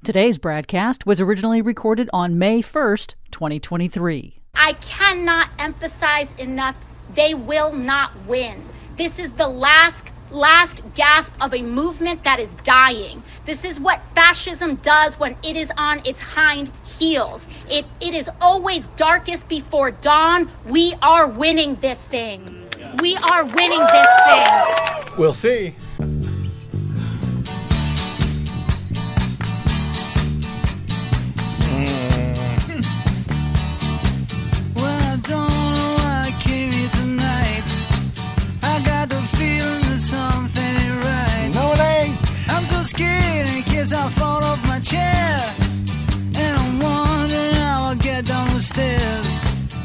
Today's broadcast was originally recorded on May 1st, 2023. I cannot emphasize enough, they will not win. This is the last gasp of a movement that is dying. This is what fascism does when it is on its hind heels. It is always darkest before dawn. We are winning this thing. We are winning this thing. We'll see. I fall off my chair, and I'm wondering how I'll get down the stairs.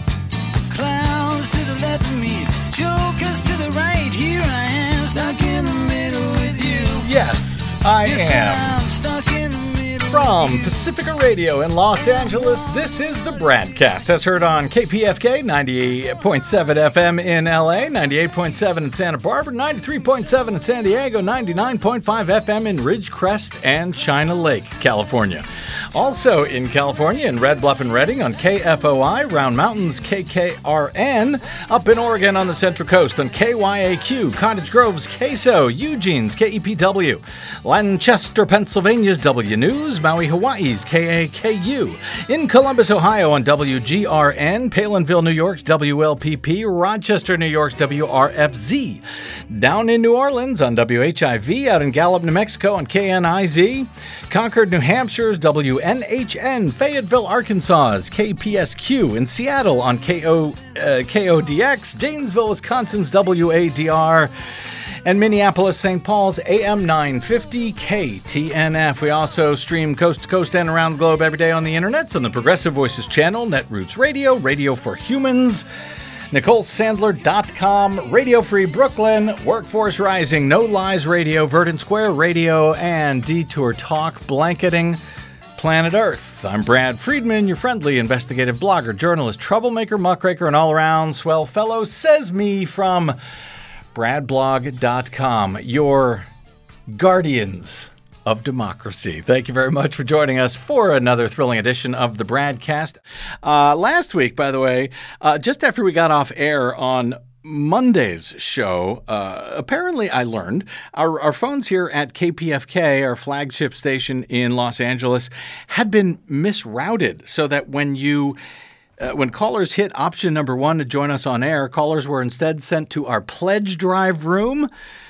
Clowns to the left of me, jokers to the right. Here I am, stuck in the middle with you. Yes, I am. I'm stuck in the middle. From Pacifica Radio in Los Angeles, this is the Bradcast, as heard on KPFK 98.7 FM in LA, 98.7 in Santa Barbara, 93.7 in San Diego, 99.5 FM in Ridgecrest and China Lake, California. Also in California, in Red Bluff and Redding on KFOI, Round Mountains KKRN, up in Oregon on the Central Coast on KYAQ, Cottage Grove's KSO, Eugene's KEPW, Lancaster, Pennsylvania's W News, Maui, Hawaii's KAKU, in Columbus, Ohio on WGRN, Palinville, New York's WLPP, Rochester, New York's WRFZ, down in New Orleans on WHIV, out in Gallup, New Mexico on KNIZ, Concord, New Hampshire's WNHN, Fayetteville, Arkansas's KPSQ, in Seattle on KODX, Janesville, Wisconsin's WADR, and Minneapolis, St. Paul's AM 950 KTNF. We also stream coast to coast and around the globe every day on the internet on the Progressive Voices channel, Netroots Radio, Radio for Humans, NicoleSandler.com, Radio Free Brooklyn, Workforce Rising, No Lies Radio, Verdant Square Radio, and Detour Talk, blanketing planet Earth. I'm Brad Friedman, your friendly investigative blogger, journalist, troublemaker, muckraker, and all-around swell fellow, says me from bradblog.com, your guardians of democracy. Thank you very much for joining us for another thrilling edition of the Bradcast. Last week, by the way, just after we got off air on Monday's show, apparently I learned our phones here at KPFK, our flagship station in Los Angeles, had been misrouted so that when callers hit option number 1 to join us on air, callers were instead sent to our pledge drive room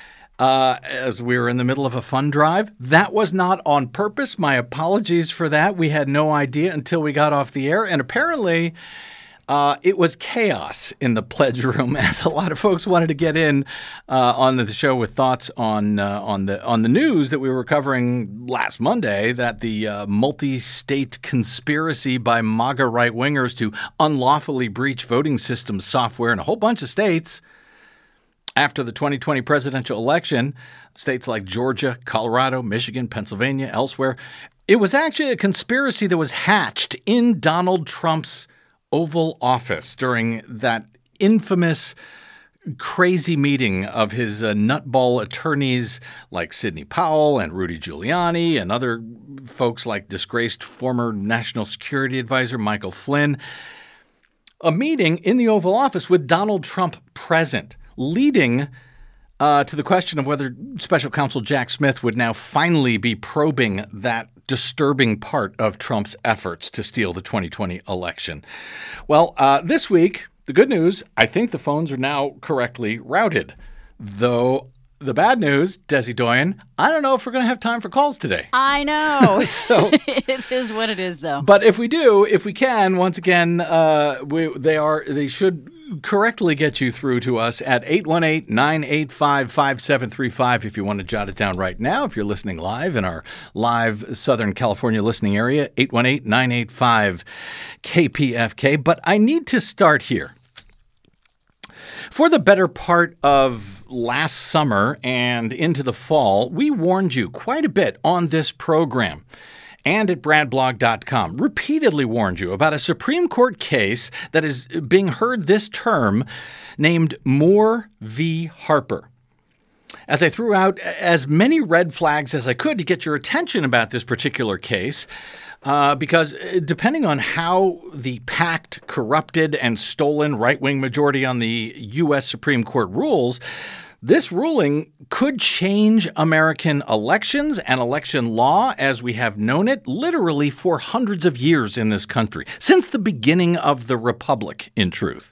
as we were in the middle of a fund drive. That was not on purpose. My apologies for that. We had no idea until we got off the air. And apparently it was chaos in the pledge room, as a lot of folks wanted to get in on the show with thoughts on the news that we were covering last Monday, that the multi-state conspiracy by MAGA right-wingers to unlawfully breach voting system software in a whole bunch of states after the 2020 presidential election, states like Georgia, Colorado, Michigan, Pennsylvania, elsewhere. It was actually a conspiracy that was hatched in Donald Trump's Oval Office during that infamous crazy meeting of his nutball attorneys like Sidney Powell and Rudy Giuliani and other folks like disgraced former National Security Advisor Michael Flynn. A meeting in the Oval Office with Donald Trump present, leading to the question of whether Special Counsel Jack Smith would now finally be probing that disturbing part of Trump's efforts to steal the 2020 election. Well, this week, the good news, I think the phones are now correctly routed. Though the bad news, Desi Doyen, I don't know if we're going to have time for calls today. I know. So it is what it is, though. But if we can, once again, they should correctly get you through to us at 818-985-5735 if you want to jot it down right now. If you're listening live in our live Southern California listening area, 818-985-KPFK. But I need to start here. For the better part of last summer and into the fall, we warned you quite a bit on this program and at bradblog.com, repeatedly warned you about a Supreme Court case that is being heard this term named Moore v. Harper. as I threw out as many red flags as I could to get your attention about this particular case, because depending on how the packed, corrupted, and stolen right-wing majority on the U.S. Supreme Court rules, this ruling could change American elections and election law as we have known it literally for hundreds of years in this country, since the beginning of the Republic, in truth.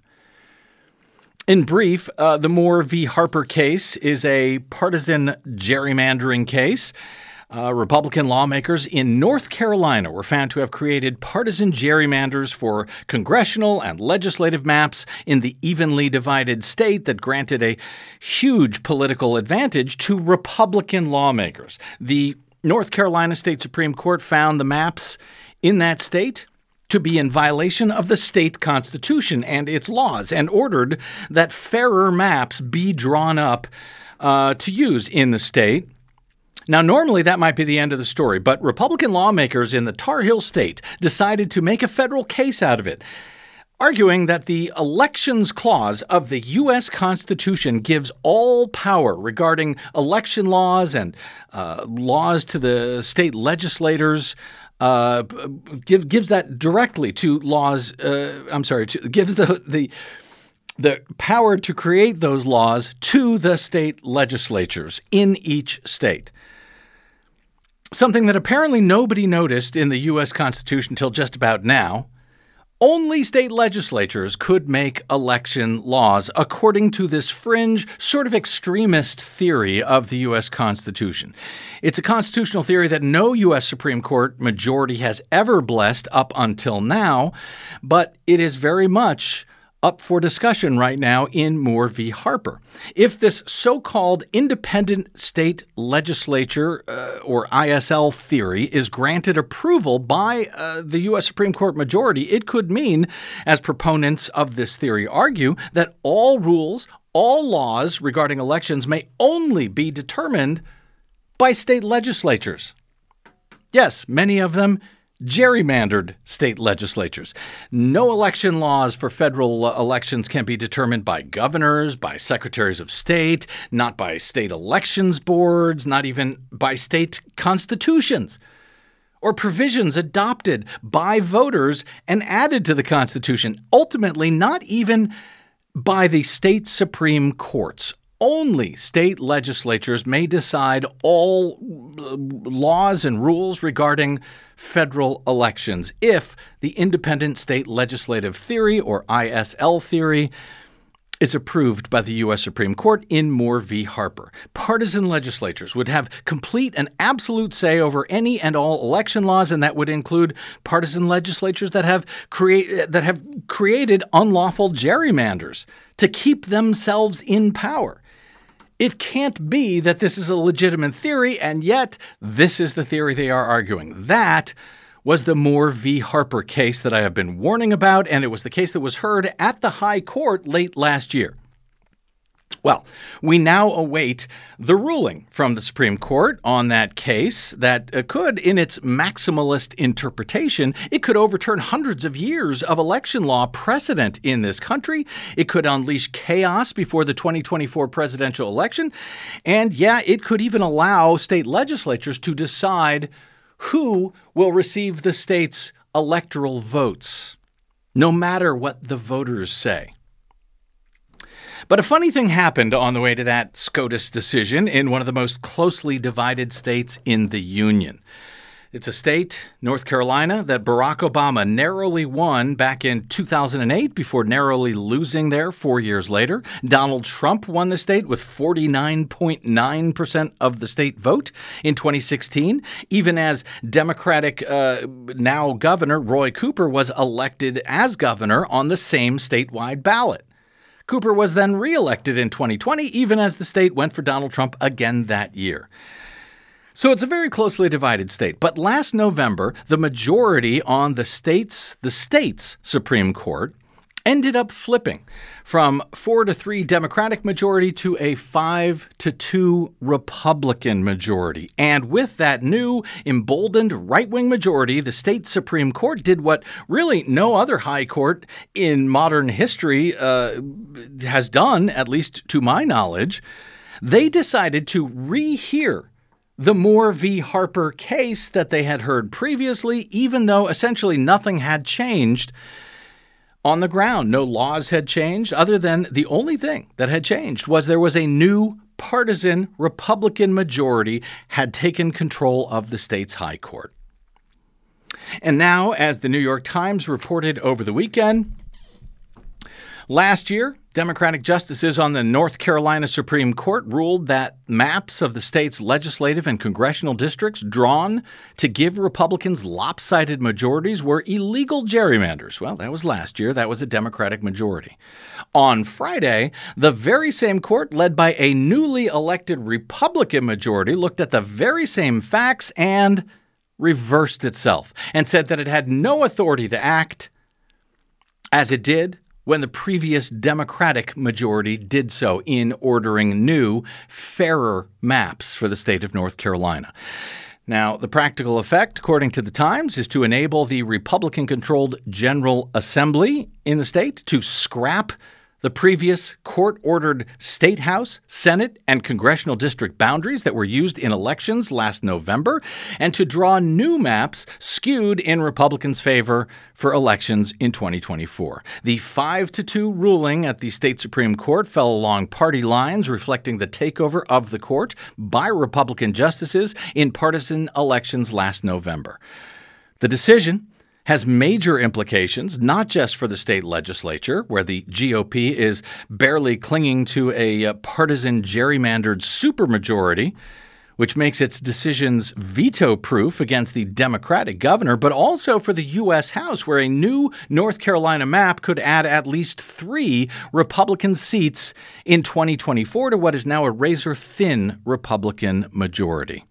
In brief, the Moore v. Harper case is a partisan gerrymandering case. Republican lawmakers in North Carolina were found to have created partisan gerrymanders for congressional and legislative maps in the evenly divided state that granted a huge political advantage to Republican lawmakers. The North Carolina State Supreme Court found the maps in that state to be in violation of the state constitution and its laws, and ordered that fairer maps be drawn up to use in the state. Now, normally that might be the end of the story, but Republican lawmakers in the Tar Heel State decided to make a federal case out of it, arguing that the Elections Clause of the U.S. Constitution gives all power regarding election laws and laws to the state legislators, gives that directly to laws. Gives the power to create those laws to the state legislatures in each state. Something that apparently nobody noticed in the U.S. Constitution until just about now. Only state legislatures could make election laws according to this fringe, sort of extremist theory of the U.S. Constitution. It's a constitutional theory that no U.S. Supreme Court majority has ever blessed up until now, but it is very much up for discussion right now in Moore v. Harper. If this so-called independent state legislature, or ISL theory, is granted approval by the U.S. Supreme Court majority, it could mean, as proponents of this theory argue, that all rules, all laws regarding elections may only be determined by state legislatures. Yes, many of them gerrymandered state legislatures. No election laws for federal elections can be determined by governors, by secretaries of state, not by state elections boards, not even by state constitutions, or provisions adopted by voters and added to the Constitution. Ultimately, not even by the state Supreme Courts. Only state legislatures may decide all laws and rules regarding federal elections if the independent state legislative theory, or ISL theory, is approved by the U.S. Supreme Court in Moore v. Harper. Partisan legislatures would have complete and absolute say over any and all election laws, and that would include partisan legislatures that have created unlawful gerrymanders to keep themselves in power. It can't be that this is a legitimate theory, and yet this is the theory they are arguing. That was the Moore v. Harper case that I have been warning about, and it was the case that was heard at the High Court late last year. Well, we now await the ruling from the Supreme Court on that case that could, in its maximalist interpretation, it could overturn hundreds of years of election law precedent in this country. It could unleash chaos before the 2024 presidential election. And yeah, it could even allow state legislatures to decide who will receive the state's electoral votes, no matter what the voters say. But a funny thing happened on the way to that SCOTUS decision in one of the most closely divided states in the Union. It's a state, North Carolina, that Barack Obama narrowly won back in 2008 before narrowly losing there 4 years later. Donald Trump won the state with 49.9% of the state vote in 2016, even as Democratic now governor Roy Cooper was elected as governor on the same statewide ballot. Cooper was then reelected in 2020, even as the state went for Donald Trump again that year. So it's a very closely divided state. But last November, the majority on the state's Supreme Court ended up flipping from 4-3 Democratic majority to a 5-2 Republican majority. And with that new emboldened right-wing majority, the state Supreme Court did what really no other high court in modern history has done, at least to my knowledge. they decided to rehear the Moore v. Harper case that they had heard previously, even though essentially nothing had changed on the ground. No laws had changed, other than the only thing that had changed was there was a new partisan Republican majority had taken control of the state's high court. And now, as the New York Times reported over the weekend, last year, Democratic justices on the North Carolina Supreme Court ruled that maps of the state's legislative and congressional districts drawn to give Republicans lopsided majorities were illegal gerrymanders. Well, that was last year. That was a Democratic majority. On Friday, the very same court, led by a newly elected Republican majority, looked at the very same facts and reversed itself and said that it had no authority to act as it did when the previous Democratic majority did so in ordering new, fairer maps for the state of North Carolina. Now, the practical effect, according to the Times, is to enable the Republican-controlled General Assembly in the state to scrap the previous court-ordered state house, Senate, and congressional district boundaries that were used in elections last November, and to draw new maps skewed in Republicans' favor for elections in 2024. The 5-2 ruling at the state Supreme Court fell along party lines, reflecting the takeover of the court by Republican justices in partisan elections last November. The decision has major implications, not just for the state legislature, where the GOP is barely clinging to a partisan gerrymandered supermajority, which makes its decisions veto-proof against the Democratic governor, but also for the U.S. House, where a new North Carolina map could add at least 3 Republican seats in 2024 to what is now a razor-thin Republican majority.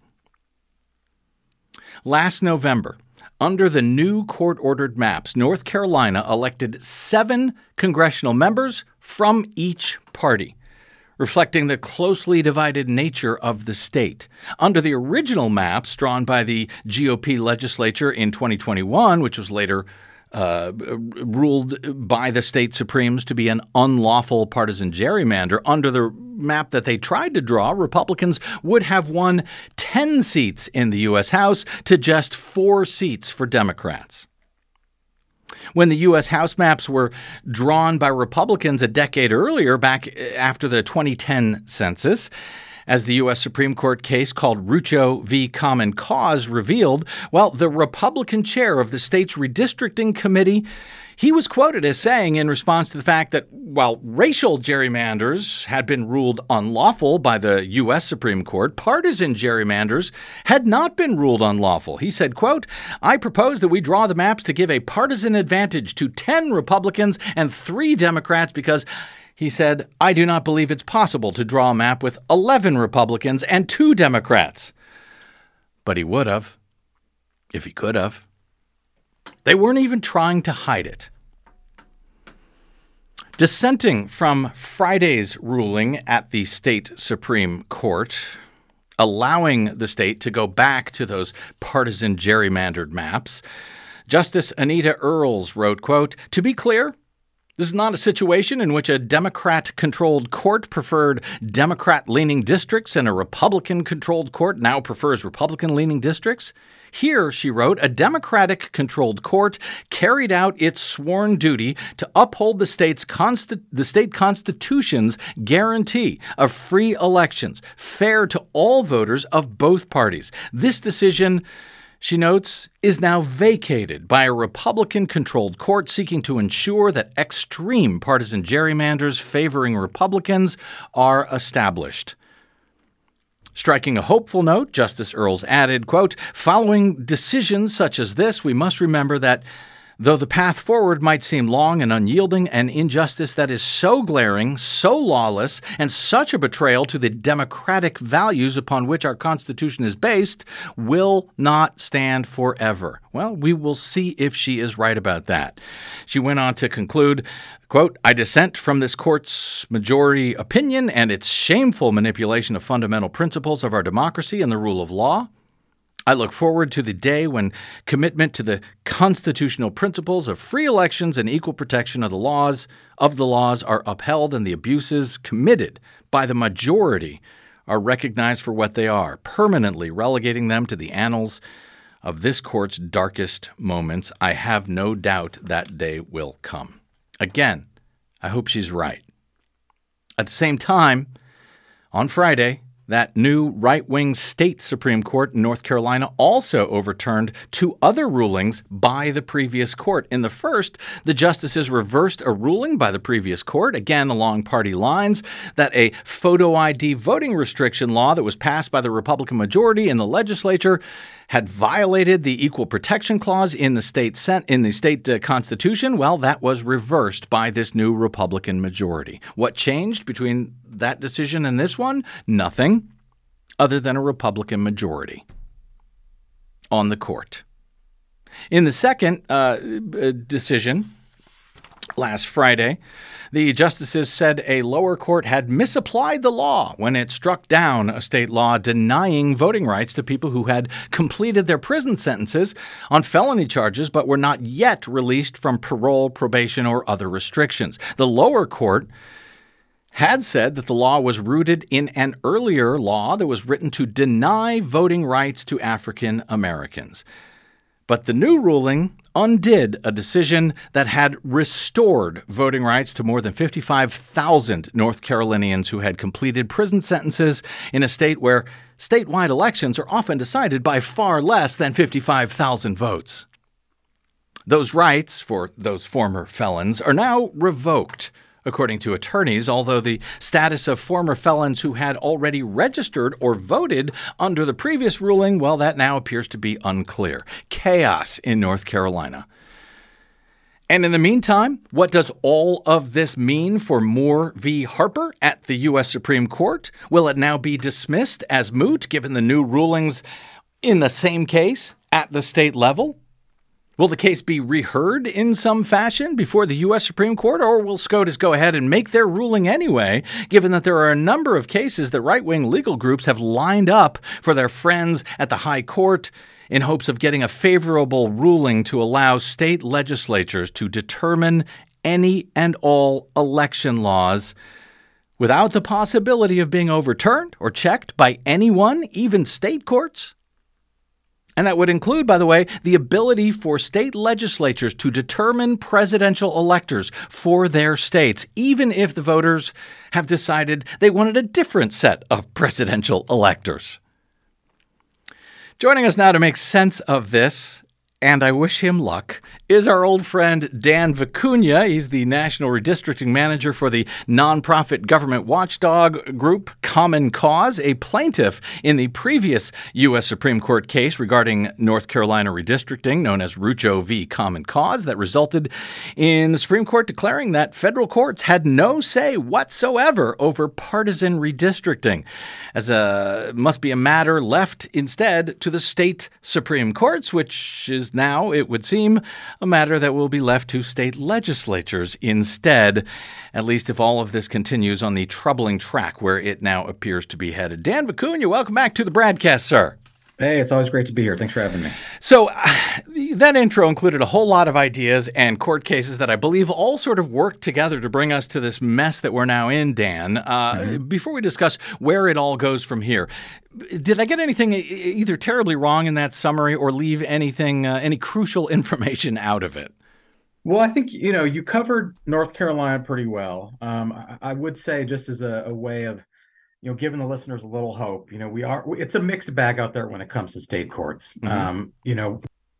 Last November, under the new court-ordered maps, North Carolina elected 7 congressional members from each party, reflecting the closely divided nature of the state. Under the original maps drawn by the GOP legislature in 2021, which was later ruled by the state Supremes to be an unlawful partisan gerrymander, under the map that they tried to draw, Republicans would have won 10 seats in the U.S. House to just 4 seats for Democrats. When the U.S. House maps were drawn by Republicans a decade earlier, back after the 2010 census, as the U.S. Supreme Court case called Rucho v. Common Cause revealed, well, the Republican chair of the state's redistricting committee, he was quoted as saying in response to the fact that while racial gerrymanders had been ruled unlawful by the U.S. Supreme Court, partisan gerrymanders had not been ruled unlawful. He said, quote, "I propose that we draw the maps to give a partisan advantage to 10 Republicans and 3 Democrats because," he said, "I do not believe it's possible to draw a map with 11 Republicans and 2 Democrats." But he would have, if he could have. They weren't even trying to hide it. Dissenting from Friday's ruling at the state Supreme Court, allowing the state to go back to those partisan gerrymandered maps, Justice Anita Earls wrote, quote, "To be clear, this is not a situation in which a Democrat-controlled court preferred Democrat-leaning districts and a Republican-controlled court now prefers Republican-leaning districts. Here," she wrote, "a Democratic-controlled court carried out its sworn duty to uphold the state constitution's guarantee of free elections, fair to all voters of both parties. This decision," she notes, "is now vacated by a Republican-controlled court seeking to ensure that extreme partisan gerrymanders favoring Republicans are established." Striking a hopeful note, Justice Earls added, quote, "Following decisions such as this, we must remember that though the path forward might seem long and unyielding, an injustice that is so glaring, so lawless, and such a betrayal to the democratic values upon which our Constitution is based will not stand forever." Well, we will see if she is right about that. She went on to conclude, quote, "I dissent from this court's majority opinion and its shameful manipulation of fundamental principles of our democracy and the rule of law. I look forward to the day when commitment to the constitutional principles of free elections and equal protection of the laws are upheld and the abuses committed by the majority are recognized for what they are, permanently relegating them to the annals of this court's darkest moments. I have no doubt that day will come. Again, I hope she's right. At the same time, on Friday, that new right-wing state Supreme Court in North Carolina also overturned two other rulings by the previous court. In the first, the justices reversed a ruling by the previous court, again along party lines, that a photo ID voting restriction law that was passed by the Republican majority in the legislature had violated the Equal Protection Clause in the state Constitution. Well, that was reversed by this new Republican majority. What changed between that decision and this one? Nothing other than a Republican majority on the court. In the second decision last Friday, the justices said a lower court had misapplied the law when it struck down a state law denying voting rights to people who had completed their prison sentences on felony charges but were not yet released from parole, probation, or other restrictions. The lower court had said that the law was rooted in an earlier law that was written to deny voting rights to African Americans. But the new ruling undid a decision that had restored voting rights to more than 55,000 North Carolinians who had completed prison sentences in a state where statewide elections are often decided by far less than 55,000 votes. Those rights for those former felons are now revoked, according to attorneys, although the status of former felons who had already registered or voted under the previous ruling, well, that now appears to be unclear. Chaos in North Carolina. And in the meantime, what does all of this mean for Moore v. Harper at the U.S. Supreme Court? Will it now be dismissed as moot given the new rulings in the same case at the state level? Will the case be reheard in some fashion before the U.S. Supreme Court, or will SCOTUS go ahead and make their ruling anyway, given that there are a number of cases that right-wing legal groups have lined up for their friends at the high court in hopes of getting a favorable ruling to allow state legislatures to determine any and all election laws without the possibility of being overturned or checked by anyone, even state courts? And that would include, by the way, the ability for state legislatures to determine presidential electors for their states, even if the voters have decided they wanted a different set of presidential electors. Joining us now to make sense of this, and I wish him luck, is our old friend Dan Vicuña. He's the National Redistricting Manager for the nonprofit government watchdog group Common Cause, a plaintiff in the previous U.S. Supreme Court case regarding North Carolina redistricting, known as Rucho v. Common Cause, that resulted in the Supreme Court declaring that federal courts had no say whatsoever over partisan redistricting, as must be a matter left instead to the state Supreme Courts, which is now, it would seem, a matter that will be left to state legislatures instead, at least if all of this continues on the troubling track where it now appears to be headed. Dan Vicuña, welcome back to the BradCast, sir. Hey, it's always great to be here. Thanks for having me. So that intro included a whole lot of ideas and court cases that I believe all sort of work together to bring us to this mess that we're now in, Dan. Before we discuss where it all goes from here, did I get anything either terribly wrong in that summary or leave anything, any crucial information out of it? Well, I think, you covered North Carolina pretty well. I would say, just as a way of, giving the listeners a little hope, it's a mixed bag out there when it comes to state courts. Mm-hmm.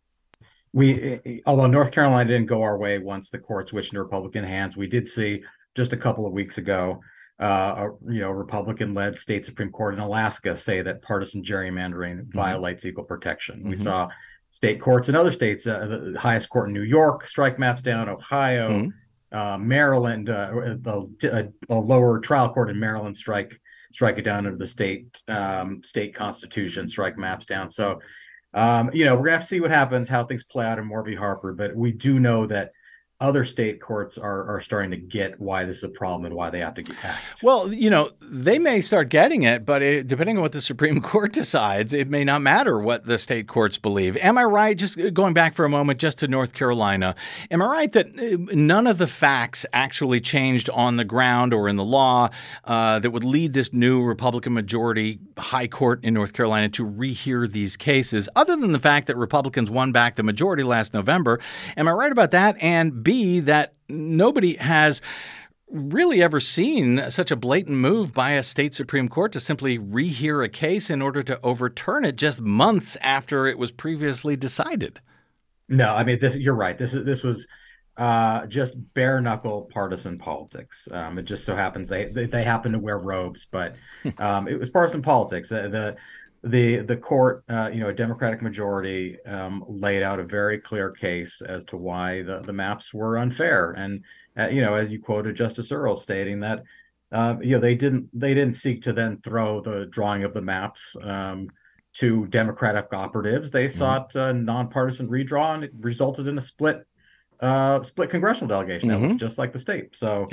Although North Carolina didn't go our way once the court switched into Republican hands, we did see just a couple of weeks ago, a Republican-led state Supreme Court in Alaska say that partisan gerrymandering violates equal protection. Mm-hmm. We saw state courts in other states, the highest court in New York strike maps down, Ohio, Maryland, a lower trial court in Maryland strike it down under the state constitution, strike maps down. So, we're gonna have to see what happens, how things play out in Moore v. Harper. But we do know that other state courts are starting to get why this is a problem and why they have to act. Well, they may start getting it, but depending on what the Supreme Court decides, it may not matter what the state courts believe. Am I right, just going back for a moment just to North Carolina, am I right that none of the facts actually changed on the ground or in the law that would lead this new Republican majority high court in North Carolina to rehear these cases, other than the fact that Republicans won back the majority last November? Am I right about that? And B, that nobody has really ever seen such a blatant move by a state Supreme Court to simply rehear a case in order to overturn it just months after it was previously decided. No, I mean, you're right. This was just bare knuckle partisan politics. It just so happens they happen to wear robes, but it was partisan politics. The court, a Democratic majority, laid out a very clear case as to why the maps were unfair, and as you quoted Justice Earle stating that they didn't seek to then throw the drawing of the maps to Democratic operatives. They sought nonpartisan redraw, and it resulted in a split congressional delegation that looks just like the state. So,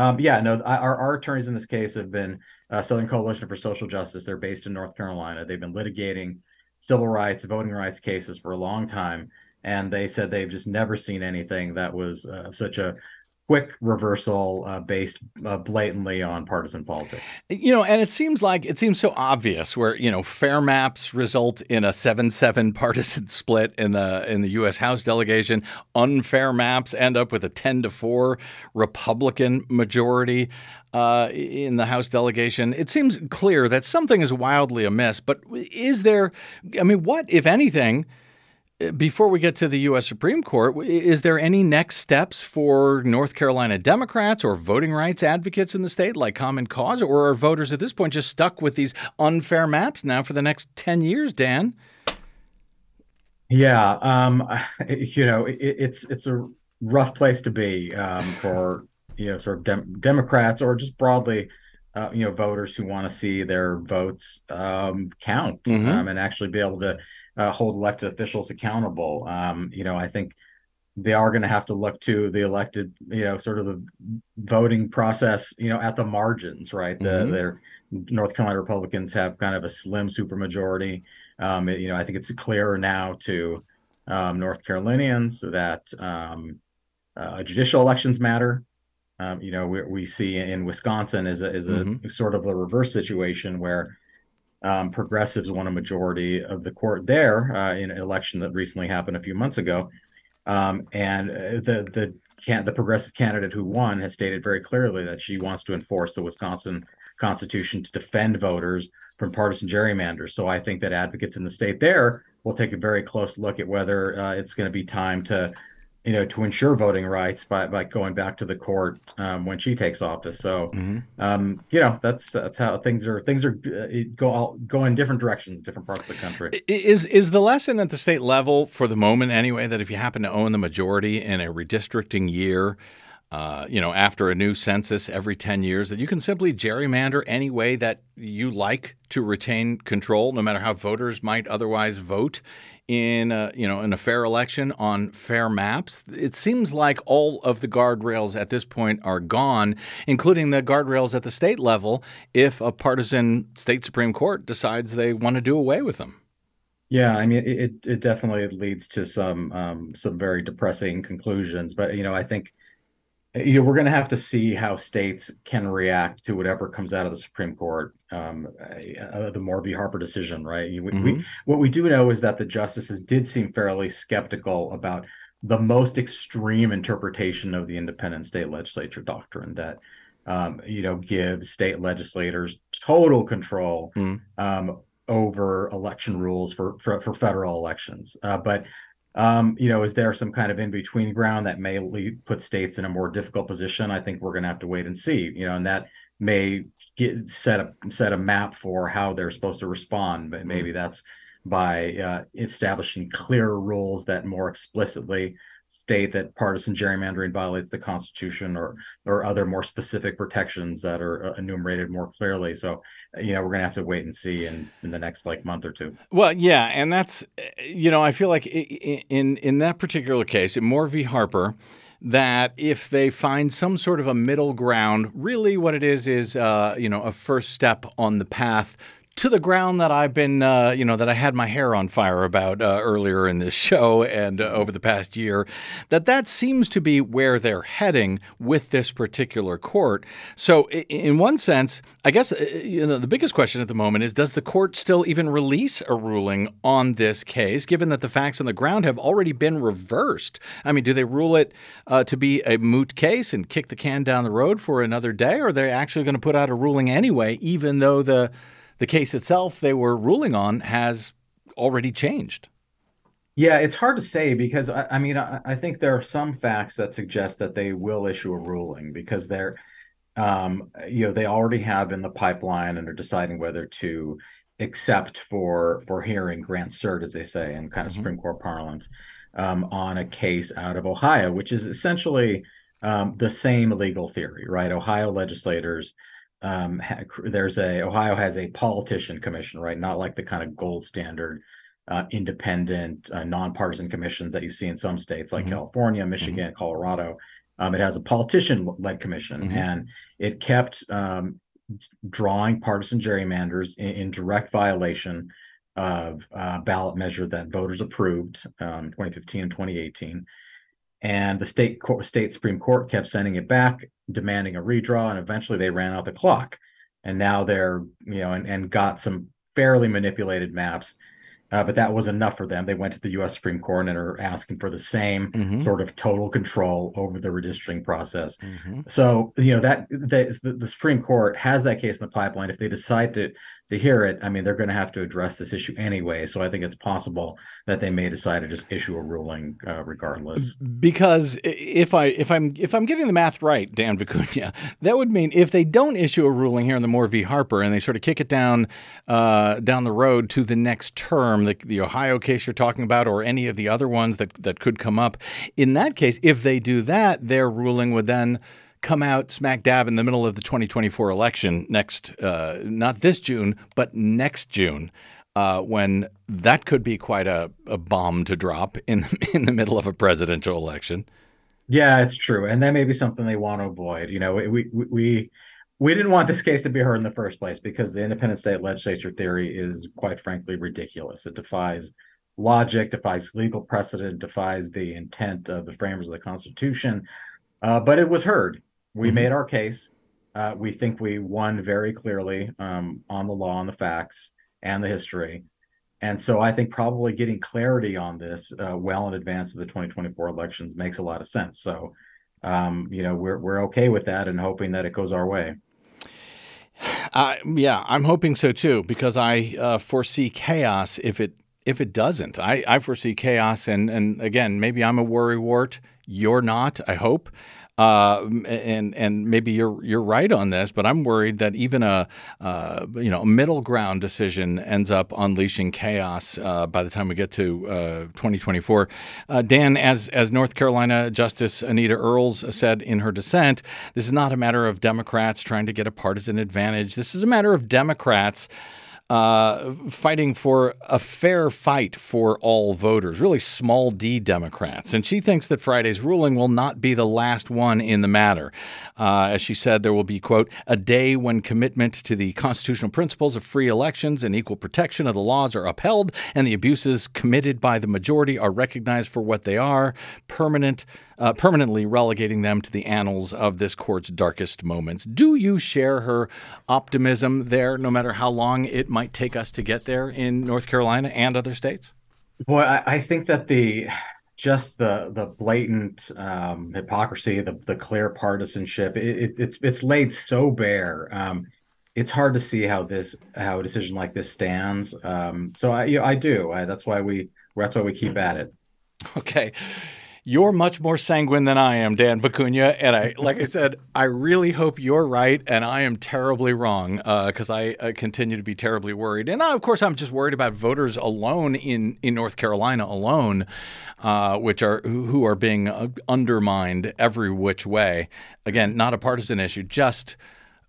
our attorneys in this case have been Southern Coalition for Social Justice. They're based in North Carolina. They've been litigating civil rights, voting rights cases for a long time, and they said they've just never seen anything that was such a quick reversal based blatantly on partisan politics. And it seems so obvious where, fair maps result in a 7-7 partisan split in the U.S. House delegation. Unfair maps end up with a 10-4 Republican majority in the House delegation. It seems clear that something is wildly amiss. But what, if anything, before we get to the U.S. Supreme Court, is there any next steps for North Carolina Democrats or voting rights advocates in the state, like Common Cause, or are voters at this point just stuck with these unfair maps now for the next 10 years, Dan? Yeah, it's a rough place to be for sort of Democrats or just broadly voters who want to see their votes count and actually be able to hold elected officials accountable. I think they are going to have to look to the elected, sort of the voting process, at the margins, right? Their North Carolina Republicans have kind of a slim supermajority. I think it's clearer now to North Carolinians that judicial elections matter. We see in Wisconsin is a sort of a reverse situation where progressives won a majority of the court there in an election that recently happened a few months ago, and the progressive candidate who won has stated very clearly that she wants to enforce the Wisconsin Constitution to defend voters from partisan gerrymanders. So I think that advocates in the state there will take a very close look at whether it's going to be time to ensure voting rights by going back to the court when she takes office. So, that's how things go in different directions, different parts of the country. Is the lesson at the state level for the moment anyway that if you happen to own the majority in a redistricting year, after a new census every 10 years, that you can simply gerrymander any way that you like to retain control, no matter how voters might otherwise vote in a fair election on fair maps? It seems like all of the guardrails at this point are gone, including the guardrails at the state level, if a partisan state Supreme Court decides they want to do away with them. Yeah, I mean, it definitely leads to some very depressing conclusions. But, I think we're going to have to see how states can react to whatever comes out of the Supreme Court, the Moore v. Harper decision, right? What we do know is that the justices did seem fairly skeptical about the most extreme interpretation of the independent state legislature doctrine that, gives state legislators total control over election rules for federal elections. But is there some kind of in-between ground that may put states in a more difficult position? I think we're going to have to wait and see, and that may set a map for how they're supposed to respond. But maybe that's by establishing clearer rules that more explicitly state that partisan gerrymandering violates the Constitution or other more specific protections that are enumerated more clearly. So, we're going to have to wait and see in the next month or two. Well, yeah. And that's, I feel like in that particular case, in Moore v. Harper, that if they find some sort of a middle ground, really what it is a first step on the path to the ground that I've been, that I had my hair on fire about earlier in this show and over the past year, that seems to be where they're heading with this particular court. So in one sense, I guess, the biggest question at the moment is, does the court still even release a ruling on this case, given that the facts on the ground have already been reversed? I mean, do they rule it to be a moot case and kick the can down the road for another day, or are they actually going to put out a ruling anyway, even though the case itself they were ruling on has already changed? Yeah, it's hard to say because I think there are some facts that suggest that they will issue a ruling because they're, they already have in the pipeline and are deciding whether to accept for hearing, grant cert, as they say in kind of Supreme Court parlance, on a case out of Ohio, which is essentially the same legal theory, right? Ohio legislators. Ohio has a politician commission, right? Not like the kind of gold standard, independent, nonpartisan commissions that you see in some states like California, Michigan, Colorado. It has a politician-led commission, and it kept drawing partisan gerrymanders in direct violation of ballot measure that voters approved 2015 and 2018. And the state Supreme Court kept sending it back, demanding a redraw, and eventually they ran out the clock. And now they're, and got some fairly manipulated maps. But that was enough for them. They went to the U.S. Supreme Court and are asking for the same sort of total control over the redistricting process. So, the Supreme Court has that case in the pipeline. If they decide to hear it, I mean, they're going to have to address this issue anyway. So I think it's possible that they may decide to just issue a ruling regardless. Because if I'm getting the math right, Dan Vicuña, that would mean if they don't issue a ruling here in the Moore v. Harper and they sort of kick it down the road to the next term, the Ohio case you're talking about, or any of the other ones that could come up, in that case, if they do that, their ruling would then come out smack dab in the middle of the 2024 election next, not this June, but next June, when that could be quite a bomb to drop in the middle of a presidential election. Yeah, it's true. And that may be something they want to avoid. We didn't want this case to be heard in the first place because the independent state legislature theory is, quite frankly, ridiculous. It defies logic, defies legal precedent, defies the intent of the framers of the Constitution. But it was heard. We made our case. We think we won very clearly on the law, on the facts, and the history. And so I think probably getting clarity on this well in advance of the 2024 elections makes a lot of sense. So, we're okay with that and hoping that it goes our way. Yeah, I'm hoping so too, because I foresee chaos if it doesn't. I foresee chaos, and again, maybe I'm a worrywart. You're not, I hope. And maybe you're right on this, but I'm worried that even a middle ground decision ends up unleashing chaos by the time we get to 2024. Dan, as North Carolina Justice Anita Earls said in her dissent, this is not a matter of Democrats trying to get a partisan advantage. This is a matter of Democrats fighting for a fair fight for all voters, really small d Democrats. And she thinks that Friday's ruling will not be the last one in the matter. As she said, there will be, quote, a day when commitment to the constitutional principles of free elections and equal protection of the laws are upheld and the abuses committed by the majority are recognized for what they are, permanently relegating them to the annals of this court's darkest moments. Do you share her optimism there, no matter how long it might take us to get there in North Carolina and other states? Boy, I think that the blatant hypocrisy, the clear partisanship, it's laid so bare. It's hard to see how a decision like this stands. So I do. That's why we keep at it. Okay. You're much more sanguine than I am, Dan Vicuña, and like I said, I really hope you're right, and I am terribly wrong because I continue to be terribly worried. And of course, I'm just worried about voters alone in North Carolina alone, who are being undermined every which way. Again, not a partisan issue, just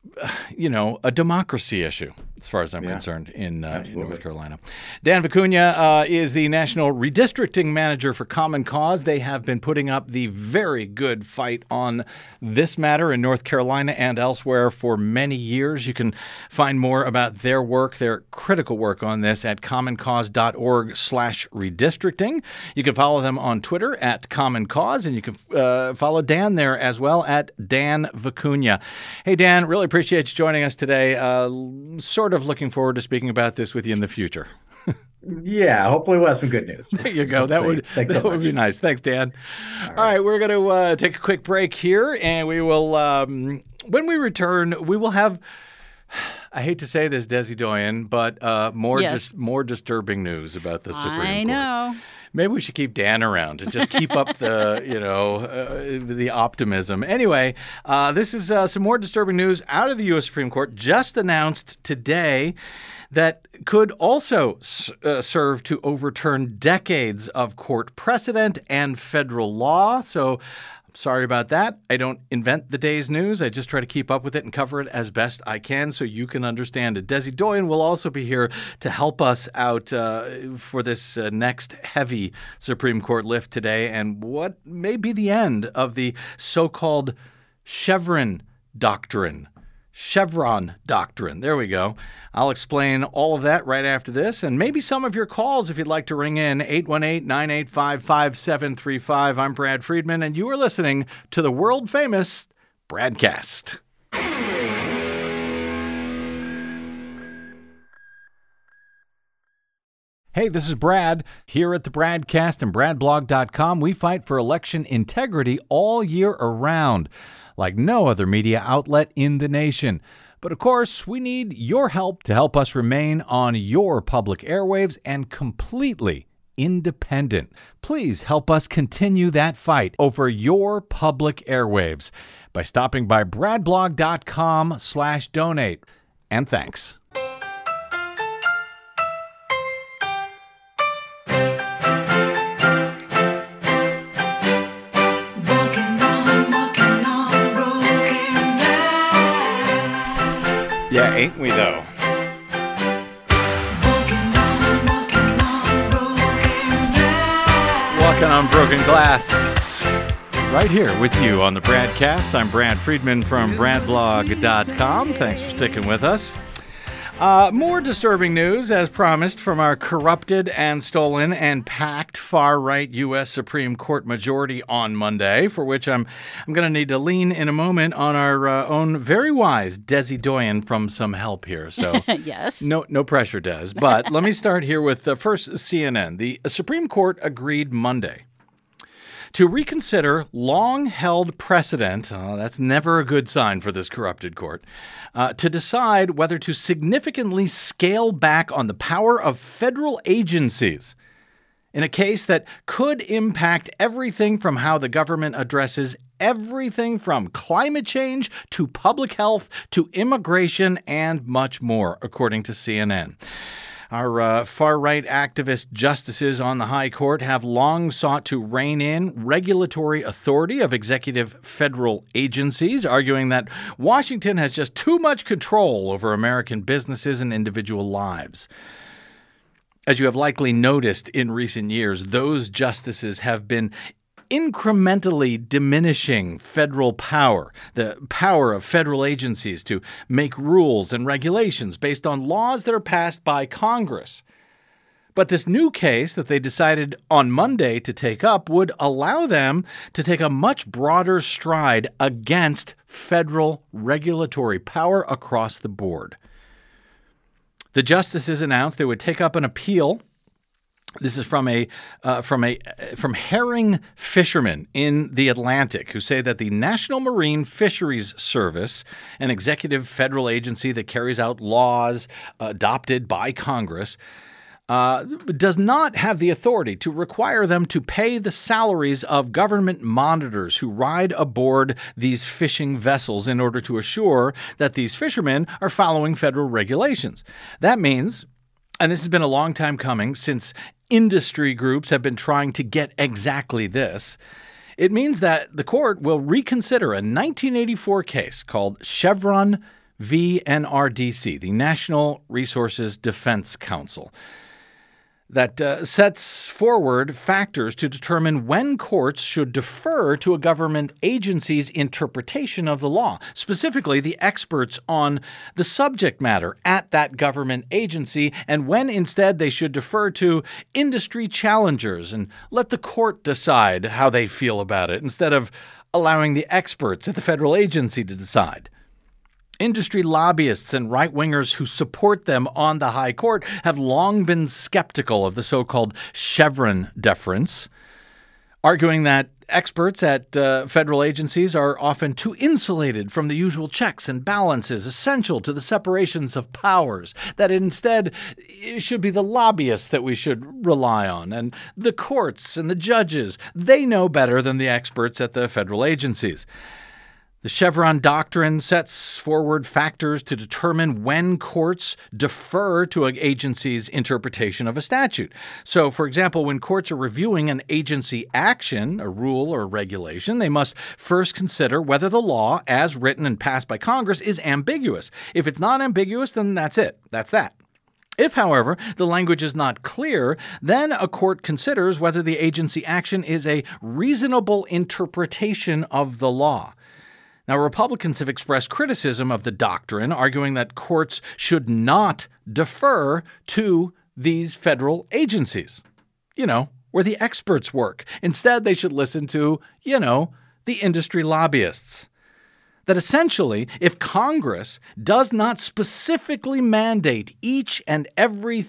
a democracy issue, as far as I'm Yeah, concerned, in absolutely. North Carolina. Dan Vicuña is the National Redistricting Manager for Common Cause. They have been putting up the very good fight on this matter in North Carolina and elsewhere for many years. You can find more about their work, their critical work on this, at commoncause.org/redistricting. You can follow them on Twitter at Common Cause, and you can follow Dan there as well at Dan Vicuña. Hey, Dan, really appreciate you joining us today. Sort of looking forward to speaking about this with you in the future. Yeah, hopefully we'll have some good news. There you go. Let's see. Thanks so That would much. be nice. Thanks, Dan. All right, we're going to take a quick break here, and we will, when we return, we will have, I hate to say this, Desi Doyen, but more disturbing news about the Supreme Court. I know. Maybe we should keep Dan around to just keep up the, the optimism. Anyway, this is some more disturbing news out of the U.S. Supreme Court, just announced today, that could also serve to overturn decades of court precedent and federal law. So sorry about that. I don't invent the day's news. I just try to keep up with it and cover it as best I can so you can understand it. Desi Doyen will also be here to help us out for this next heavy Supreme Court lift today and what may be the end of the so-called Chevron doctrine. Chevron doctrine. There we go. I'll explain all of that right after this, and maybe some of your calls if you'd like to ring in, 818-985-5735. I'm Brad Friedman, and you are listening to the world-famous Bradcast. Hey, this is Brad. Here at the Bradcast and BradBlog.com, we fight for election integrity all year around, like no other media outlet in the nation. But of course, we need your help to help us remain on your public airwaves and completely independent. Please help us continue that fight over your public airwaves by stopping by BradBlog.com/donate. And thanks. Yeah, ain't we though? Walking on broken glass. Right here with you on the Bradcast. I'm Brad Friedman from BradBlog.com. Thanks for sticking with us. More disturbing news, as promised, from our corrupted and stolen and packed far-right U.S. Supreme Court majority on Monday, for which I'm going to need to lean in a moment on our own very wise Desi Doyen from some help here. So Yes. no pressure, Des. But let me start here with first CNN. The Supreme Court agreed Monday to reconsider long-held precedent, that's never a good sign for this corrupted court, to decide whether to significantly scale back on the power of federal agencies in a case that could impact everything from how the government addresses everything from climate change to public health to immigration and much more, according to CNN. Our far-right activist justices on the High Court have long sought to rein in regulatory authority of executive federal agencies, arguing that Washington has just too much control over American businesses and individual lives. As you have likely noticed in recent years, those justices have been incrementally diminishing federal power, the power of federal agencies to make rules and regulations based on laws that are passed by Congress. But this new case that they decided on Monday to take up would allow them to take a much broader stride against federal regulatory power across the board. The justices announced they would take up an appeal. This is from herring fishermen in the Atlantic who say that the National Marine Fisheries Service, an executive federal agency that carries out laws adopted by Congress, does not have the authority to require them to pay the salaries of government monitors who ride aboard these fishing vessels in order to assure that these fishermen are following federal regulations. That means, and this has been a long time coming since industry groups have been trying to get exactly this, it means that the court will reconsider a 1984 case called Chevron VNRDC, the National Resources Defense Council, that sets forward factors to determine when courts should defer to a government agency's interpretation of the law, specifically the experts on the subject matter at that government agency, and when instead they should defer to industry challengers and let the court decide how they feel about it instead of allowing the experts at the federal agency to decide. Industry lobbyists and right-wingers who support them on the high court have long been skeptical of the so-called Chevron deference, arguing that experts at federal agencies are often too insulated from the usual checks and balances essential to the separations of powers, that instead it should be the lobbyists that we should rely on, and the courts and the judges, they know better than the experts at the federal agencies. The Chevron doctrine sets forward factors to determine when courts defer to an agency's interpretation of a statute. So, for example, when courts are reviewing an agency action, a rule or regulation, they must first consider whether the law, as written and passed by Congress, is ambiguous. If it's not ambiguous, then that's it. That's that. If, however, the language is not clear, then a court considers whether the agency action is a reasonable interpretation of the law. Now, Republicans have expressed criticism of the doctrine, arguing that courts should not defer to these federal agencies, where the experts work. Instead, they should listen to, the industry lobbyists. That essentially, if Congress does not specifically mandate each and every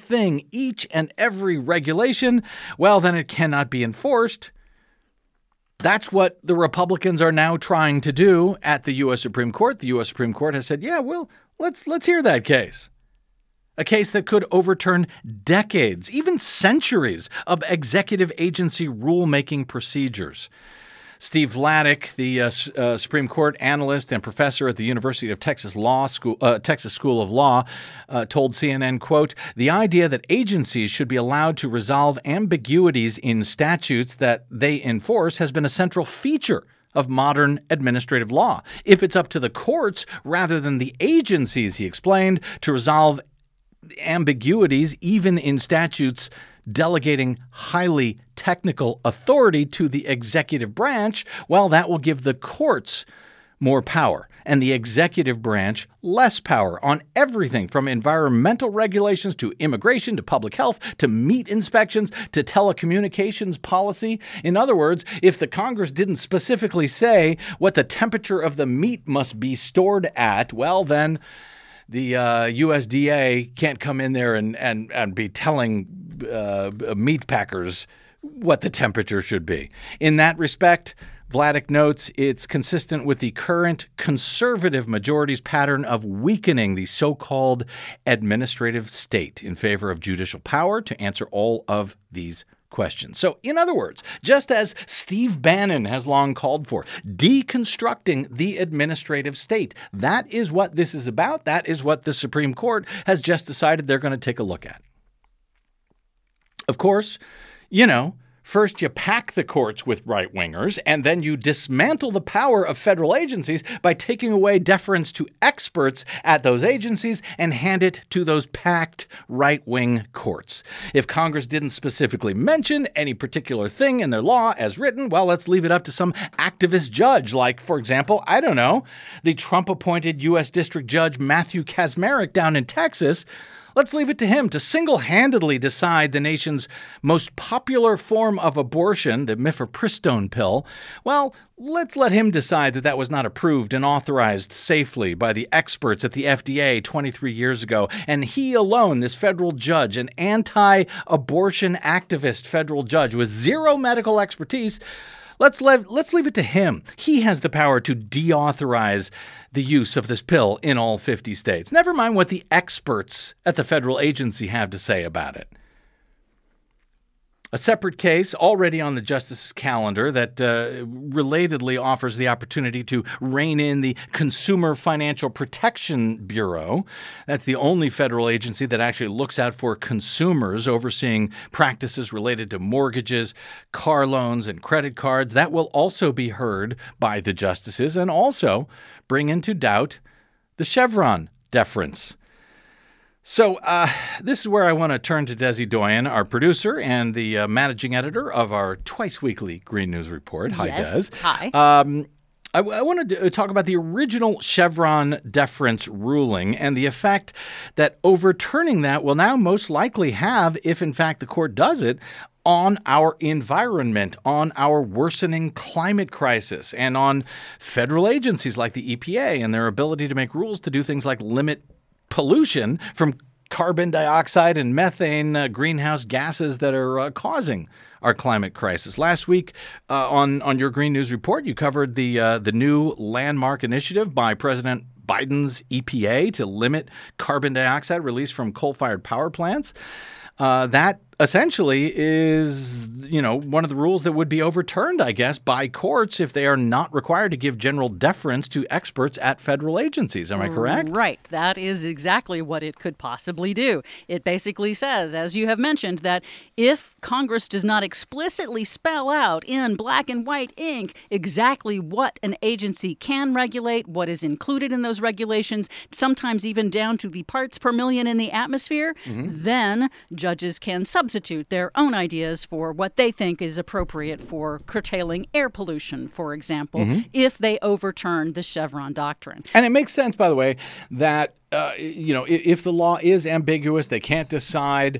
regulation, well, then it cannot be enforced. That's what the Republicans are now trying to do at the U.S. Supreme Court. The U.S. Supreme Court has said, let's hear that case. A case that could overturn decades, even centuries of executive agency rulemaking procedures. Steve Vladeck, the Supreme Court analyst and professor at the University of Texas Texas School of Law, told CNN, quote, "The idea that agencies should be allowed to resolve ambiguities in statutes that they enforce has been a central feature of modern administrative law. If it's up to the courts rather than the agencies," he explained, "to resolve ambiguities even in statutes delegating highly technical authority to the executive branch, well, that will give the courts more power and the executive branch less power on everything from environmental regulations to immigration to public health to meat inspections to telecommunications policy. In other words, if the Congress didn't specifically say what the temperature of the meat must be stored at, well, then the USDA can't come in there and be telling meat packers what the temperature should be. In that respect, Vladeck notes it's consistent with the current conservative majority's pattern of weakening the so-called administrative state in favor of judicial power to answer all of these questions. So, in other words, just as Steve Bannon has long called for, deconstructing the administrative state. That is what this is about. That is what the Supreme Court has just decided they're going to take a look at. Of course, first you pack the courts with right-wingers, and then you dismantle the power of federal agencies by taking away deference to experts at those agencies and hand it to those packed right-wing courts. If Congress didn't specifically mention any particular thing in their law as written, well, let's leave it up to some activist judge, like, for example, the Trump-appointed U.S. District Judge Matthew Kacsmaryk down in Texas. Let's leave it to him to single-handedly decide the nation's most popular form of abortion, the mifepristone pill. Well, let's let him decide that was not approved and authorized safely by the experts at the FDA 23 years ago. And he alone, this federal judge, an anti-abortion activist federal judge with zero medical expertise, let's leave it to him. He has the power to deauthorize the use of this pill in all 50 states. Never mind what the experts at the federal agency have to say about it. A separate case already on the justice's calendar that relatedly offers the opportunity to rein in the Consumer Financial Protection Bureau. That's the only federal agency that actually looks out for consumers, overseeing practices related to mortgages, car loans, and credit cards. That will also be heard by the justices and also bring into doubt the Chevron deference. So this is where I want to turn to Desi Doyen, our producer and the managing editor of our twice-weekly Green News Report. Hi, Yes. Des. Hi. I wanted to talk about the original Chevron deference ruling and the effect that overturning that will now most likely have, if in fact the court does it, on our environment, on our worsening climate crisis, and on federal agencies like the EPA and their ability to make rules to do things like limit pollution from carbon dioxide and methane greenhouse gases that are causing our climate crisis. Last week on your Green News Report, you covered the new landmark initiative by President Biden's EPA to limit carbon dioxide release from coal-fired power plants. That essentially is, one of the rules that would be overturned, I guess, by courts if they are not required to give general deference to experts at federal agencies. Am I correct? Right. That is exactly what it could possibly do. It basically says, as you have mentioned, that if Congress does not explicitly spell out in black and white ink exactly what an agency can regulate, what is included in those regulations, sometimes even down to the parts per million in the atmosphere, then judges can substitute their own ideas for what they think is appropriate for curtailing air pollution, for example, if they overturn the Chevron doctrine. And it makes sense, by the way, that if the law is ambiguous, they can't decide,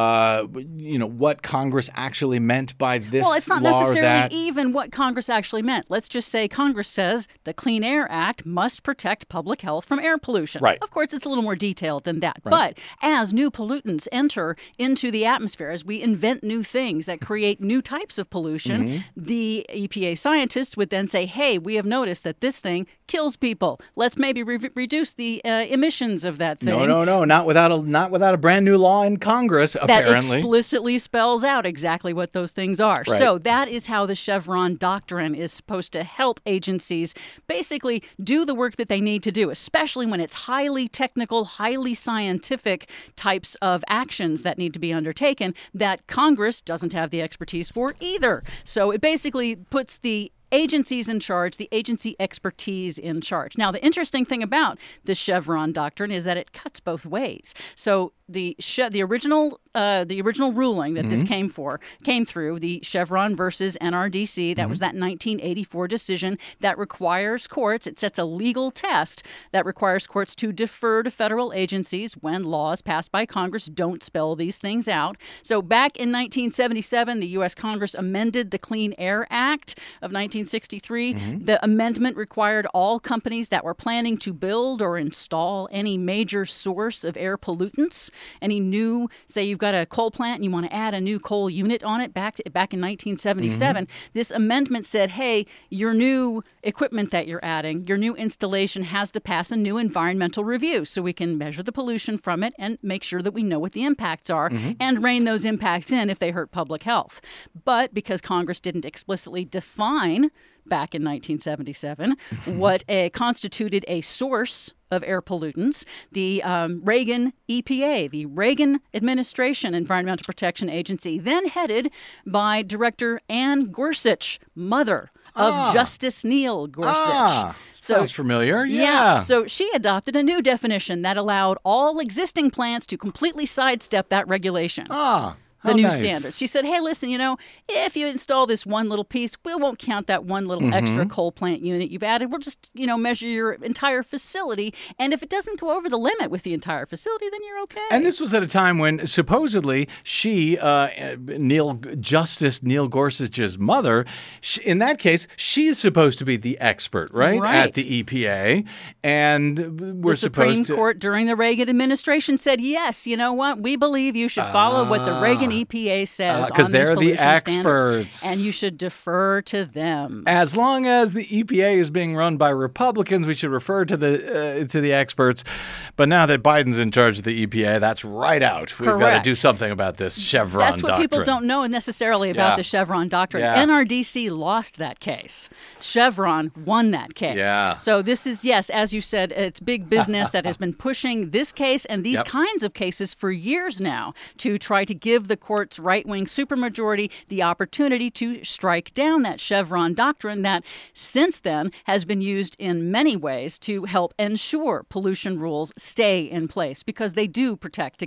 what Congress actually meant by this law or that. Well, it's not necessarily even what Congress actually meant. Let's just say Congress says the Clean Air Act must protect public health from air pollution. Right. Of course, it's a little more detailed than that. Right. But as new pollutants enter into the atmosphere, as we invent new things that create new types of pollution, the EPA scientists would then say, hey, we have noticed that this thing kills people. Let's maybe reduce the emissions of that thing. No, not without a brand new law in Congress, apparently. That explicitly spells out exactly what those things are. Right. So that is how the Chevron doctrine is supposed to help agencies basically do the work that they need to do, especially when it's highly technical, highly scientific types of actions that need to be undertaken that Congress doesn't have the expertise for either. So it basically puts the agencies in charge, the agency expertise in charge. Now, the interesting thing about the Chevron doctrine is that it cuts both ways. So the original ruling that this came through, the Chevron versus NRDC, that was that 1984 decision that requires courts, it sets a legal test that requires courts to defer to federal agencies when laws passed by Congress don't spell these things out. So back in 1977, the U.S. Congress amended the Clean Air Act of 1963. The amendment required all companies that were planning to build or install any major source of air pollutants, any new, say you've got a coal plant and you want to add a new coal unit on it back in 1977, this amendment said, hey, your new equipment that you're adding, your new installation has to pass a new environmental review so we can measure the pollution from it and make sure that we know what the impacts are and rein those impacts in if they hurt public health. But because Congress didn't explicitly define back in 1977 what constituted a source of air pollutants, the Reagan EPA, the Reagan Administration Environmental Protection Agency, then headed by Director Ann Gorsuch, mother of Justice Neil Gorsuch. Sounds familiar. Yeah. So she adopted a new definition that allowed all existing plants to completely sidestep that regulation. The new standards. She said, hey, listen, if you install this one little piece, we won't count that one little extra coal plant unit you've added. We'll just, measure your entire facility. And if it doesn't go over the limit with the entire facility, then you're okay. And this was at a time when supposedly she, Justice Neil Gorsuch's mother, in that case, she is supposed to be the expert, right? At the EPA. And we're the Supreme supposed to... Court during the Reagan administration said, yes, you know what? We believe you should follow what the Reagan EPA says on these pollution experts, standards, and you should defer to them. As long as the EPA is being run by Republicans, we should refer to the experts. But now that Biden's in charge of the EPA, that's right out. We've got to do something about this Chevron doctrine. That's what people don't know necessarily about the Chevron doctrine. NRDC lost that case. Chevron won that case. So this is, yes, as you said, it's big business that has been pushing this case and these kinds of cases for years now to try to give the court's right-wing supermajority the opportunity to strike down that Chevron doctrine that since then has been used in many ways to help ensure pollution rules stay in place, because they do protect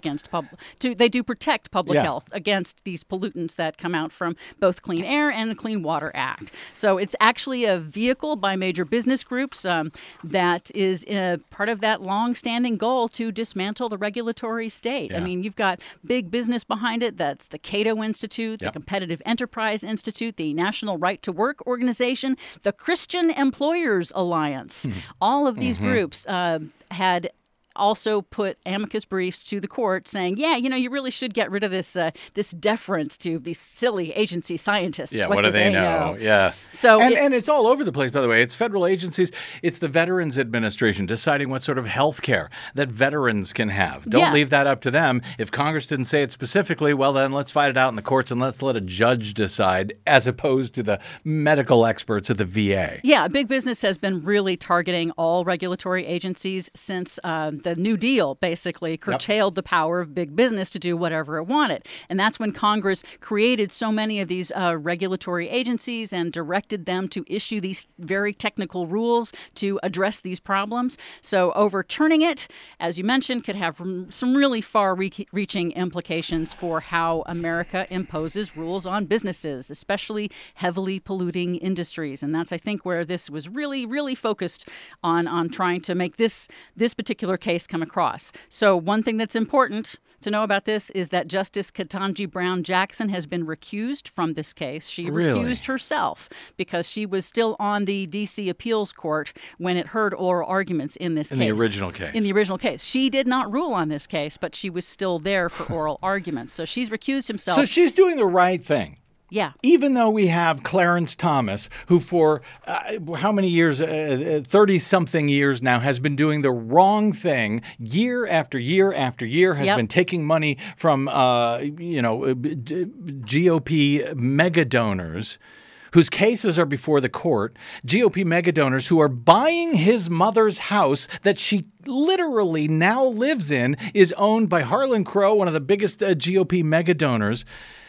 public health against these pollutants that come out from both Clean Air and the Clean Water Act. So it's actually a vehicle by major business groups that is part of that long-standing goal to dismantle the regulatory state. Yeah. I mean, you've got big business behind it. That's the Cato Institute, the Competitive Enterprise Institute, the National Right to Work Organization, the Christian Employers Alliance. All of these groups had also put amicus briefs to the court saying, you really should get rid of this deference to these silly agency scientists. Yeah, what do they know? Yeah. So and it's all over the place, by the way. It's federal agencies. It's the Veterans Administration deciding what sort of health care that veterans can have. Don't leave that up to them. If Congress didn't say it specifically, well, then let's fight it out in the courts and let's let a judge decide, as opposed to the medical experts at the VA. Yeah, big business has been really targeting all regulatory agencies since the New Deal basically curtailed the power of big business to do whatever it wanted. And that's when Congress created so many of these regulatory agencies and directed them to issue these very technical rules to address these problems. So overturning it, as you mentioned, could have some really far-reaching implications for how America imposes rules on businesses, especially heavily polluting industries. And that's, I think, where this was really, really focused on trying to make this particular case come across. So one thing that's important to know about this is that Justice Ketanji Brown Jackson has been recused from this case. She recused herself because she was still on the D.C. Appeals Court when it heard oral arguments in this case. In the original case. In the original case. She did not rule on this case, but she was still there for oral arguments. So she's recused herself. So she's doing the right thing. Yeah. Even though we have Clarence Thomas, who for how many years, 30-something years now, has been doing the wrong thing year after year after year, has been taking money from, GOP mega donors whose cases are before the court, GOP mega donors who are buying his mother's house that she literally now lives in, is owned by Harlan Crow, one of the biggest GOP mega donors.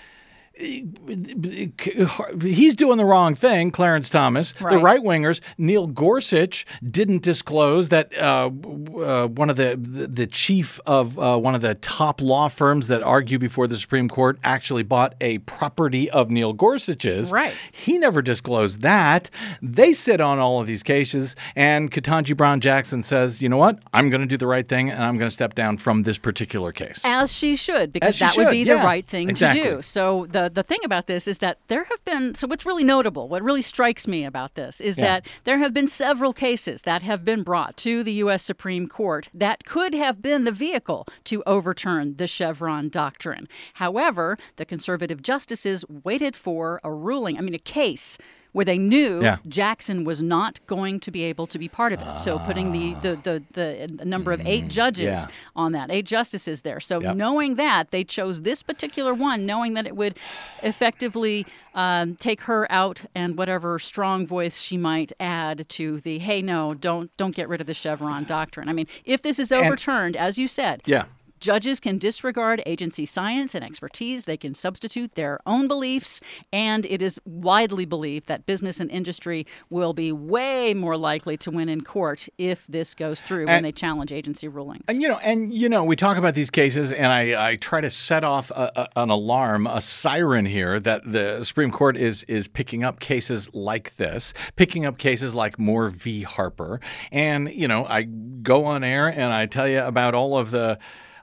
He's doing the wrong thing, Clarence Thomas. Right. The right-wingers, Neil Gorsuch, didn't disclose that one of the chief of one of the top law firms that argue before the Supreme Court actually bought a property of Neil Gorsuch's. Right. He never disclosed that. They sit on all of these cases, and Ketanji Brown Jackson says, you know what? I'm going to do the right thing, and I'm going to step down from this particular case. As she should, because that would be the right thing to do. So the thing about this is that there have been, so what's really notable, what really strikes me about this is that there have been several cases that have been brought to the U.S. Supreme Court that could have been the vehicle to overturn the Chevron doctrine. However, the conservative justices waited for a ruling, a case where they knew Jackson was not going to be able to be part of it. So putting the number of 8 judges on that, 8 justices there. So knowing that, they chose this particular one, knowing that it would effectively take her out and whatever strong voice she might add to the, hey, no, don't get rid of the Chevron doctrine. I mean, if this is overturned, as you said, judges can disregard agency science and expertise. They can substitute their own beliefs. And it is widely believed that business and industry will be way more likely to win in court if this goes through when they challenge agency rulings. And, we talk about these cases, and I try to set off an alarm, a siren here that the Supreme Court is picking up cases like this, picking up cases like Moore v. Harper. And, I go on air and I tell you about all of the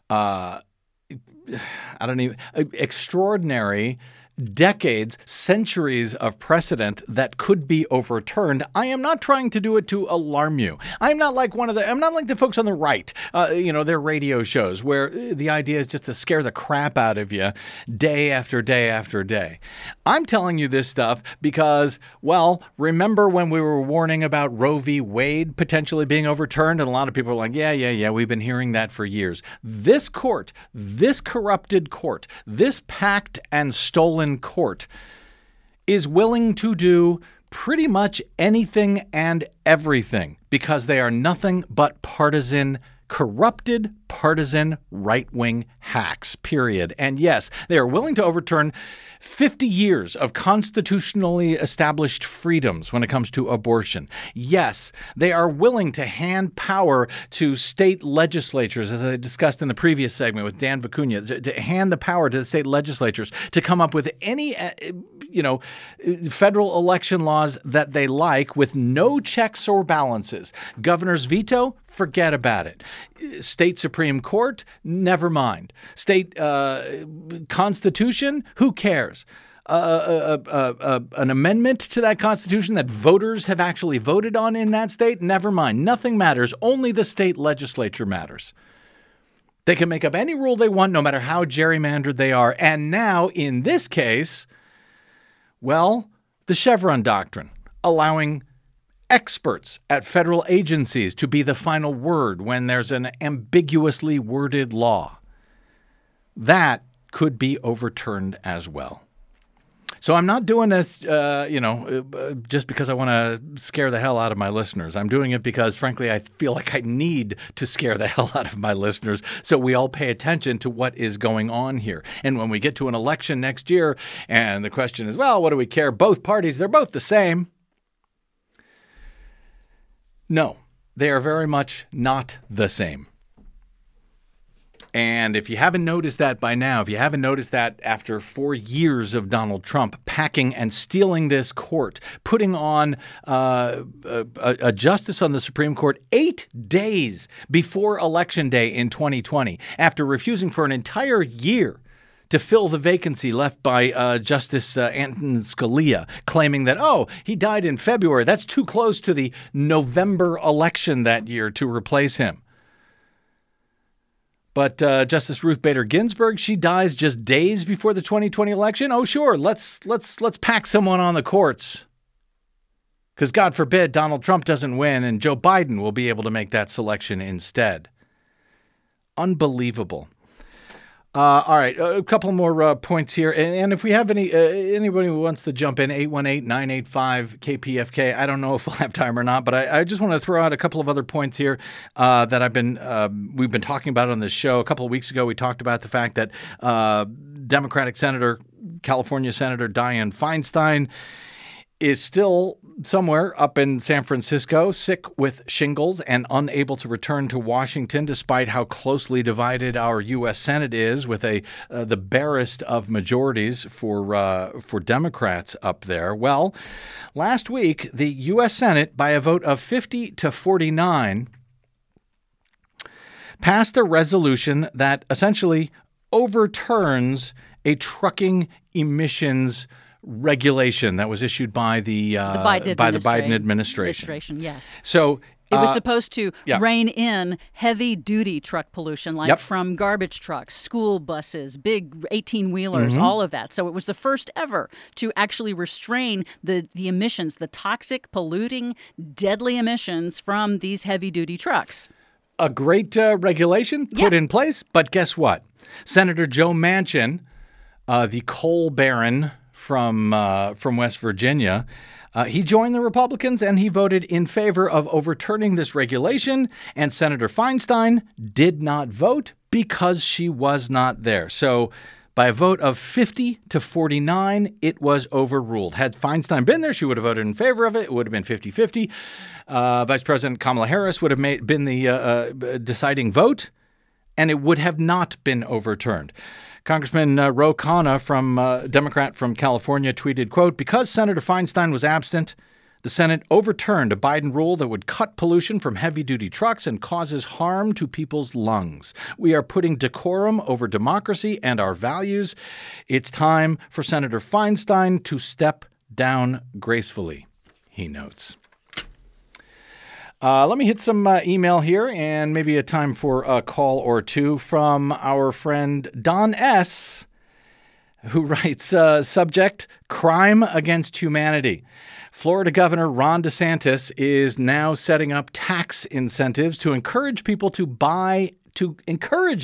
extraordinary decades, centuries of precedent that could be overturned. I am not trying to do it to alarm you. I'm not like the folks on the right, their radio shows where the idea is just to scare the crap out of you day after day after day. I'm telling you this stuff because, remember when we were warning about Roe v. Wade potentially being overturned? And a lot of people are like, yeah, we've been hearing that for years. This court, this corrupted court, this packed and stolen court is willing to do pretty much anything and everything because they are nothing but partisan corrupted, partisan, right-wing hacks, period. And yes, they are willing to overturn 50 years of constitutionally established freedoms when it comes to abortion. Yes, they are willing to hand power to state legislatures, as I discussed in the previous segment with Dan Vicuña, to hand the power to the state legislatures to come up with any federal election laws that they like with no checks or balances. Governor's veto, forget about it. State Supreme Court, never mind. State Constitution, who cares? An amendment to that Constitution that voters have actually voted on in that state, never mind. Nothing matters. Only the state legislature matters. They can make up any rule they want, no matter how gerrymandered they are. And now, in this case, well, the Chevron doctrine, allowing experts at federal agencies to be the final word when there's an ambiguously worded law. That could be overturned as well. So I'm not doing this, just because I want to scare the hell out of my listeners. I'm doing it because, frankly, I feel like I need to scare the hell out of my listeners so we all pay attention to what is going on here. And when we get to an election next year and the question is, well, what do we care? Both parties, they're both the same. No, they are very much not the same. And if you haven't noticed that by now, if you haven't noticed that after 4 years of Donald Trump packing and stealing this court, putting on a justice on the Supreme Court 8 days before Election Day in 2020, after refusing for an entire year to fill the vacancy left by Justice Antonin Scalia, claiming that, he died in February. That's too close to the November election that year to replace him. But Justice Ruth Bader Ginsburg, she dies just days before the 2020 election. Oh, sure, let's pack someone on the courts. Because God forbid Donald Trump doesn't win and Joe Biden will be able to make that selection instead. Unbelievable. All right, a couple more points here. And if we have anybody who wants to jump in, 818-985-KPFK. I don't know if we'll have time or not, but I just want to throw out a couple of other points here that we've been talking about on this show. A couple of weeks ago, we talked about the fact that Democratic California Senator Dianne Feinstein is still somewhere up in San Francisco, sick with shingles and unable to return to Washington, despite how closely divided our U.S. Senate is, with the barest of majorities for Democrats up there. Well, last week, the U.S. Senate, by a vote of 50-49, passed a resolution that essentially overturns a trucking emissions regulation that was issued by the Biden administration. Yes. So it was supposed to rein in heavy-duty truck pollution, like from garbage trucks, school buses, big 18-wheelers, all of that. So it was the first ever to actually restrain the emissions, the toxic, polluting, deadly emissions from these heavy-duty trucks. A great regulation put in place, but guess what? Senator Joe Manchin, the coal baron from West Virginia, he joined the Republicans and he voted in favor of overturning this regulation. And Senator Feinstein did not vote because she was not there. So by a vote of 50-49, it was overruled. Had Feinstein been there, she would have voted in favor of it. It would have been 50-50. Vice President Kamala Harris would have been the deciding vote, and it would have not been overturned. Congressman Ro Khanna, Democrat from California, tweeted, quote, "Because Senator Feinstein was absent, the Senate overturned a Biden rule that would cut pollution from heavy-duty trucks and causes harm to people's lungs. We are putting decorum over democracy and our values. It's time for Senator Feinstein to step down gracefully," he notes. Let me hit some email here and maybe a time for a call or two from our friend Don S., who writes, subject, crime against humanity. Florida Governor Ron DeSantis is now setting up tax incentives to encourage people to encourage them